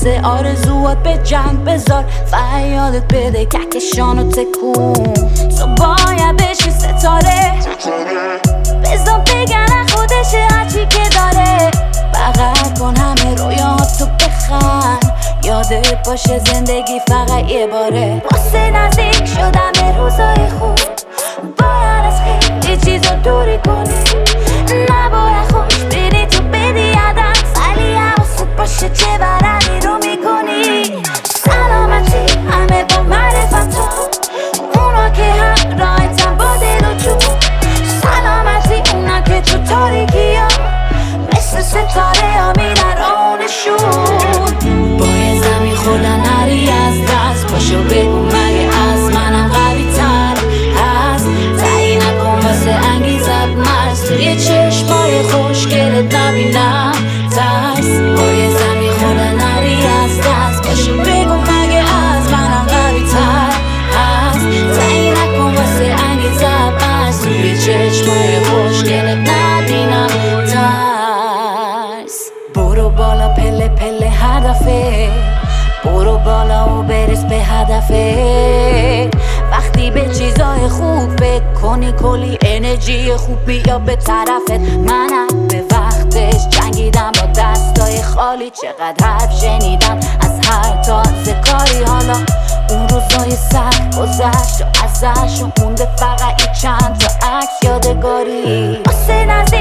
واسه آرزوات به جنگ بذار، فریادت بده کهکشانو تکون. تو باید بشی ستاره، بزن بگن خودشه هرچی که داره. بغل کن همه رویاتو بخند، یادت باشه زندگی فقط یه باره. واسه نزدیک شدم به روزای خوب، باید از خیلی چیزا دوری کنی. نباید خوش بری تو بدی عدم، ولی حواست باشه چه ورقی رو میکنی. سلامتی همه با معرفت ها، اونا که هم راحتن با دل و جون. سلامتی اونا که تو تاریکی ها مثل ستاره ها میرن آنشون. با یه زمین خوردن نری از دست، پاشو بگو مگه از منم قوی تر هست. تعیین نکن واسه انگیزت مرز، توی چشمای خوشگلت نبینم ترس. با یه زمین خوردن نری از دست، پاشو بگو مگه از منم قوی تر هست. تعیین نکن واسه انگیزت مرز، توی چشمای خوشگلت نبینم ترس. برو بالا پله پله هدفه، برو بالا و برس به هدفه. وقتی به چیزای خوب فکر کنی کلی انرژی خوب بیا به طرفت. منم به وقتش جنگیدم با دستای خالی، چقدر حرف شنیدم از هر تازه کاری. حالا اون روزای سخت گذشت و ازش مونده فقط این چند تا عکس یادگاری. واسه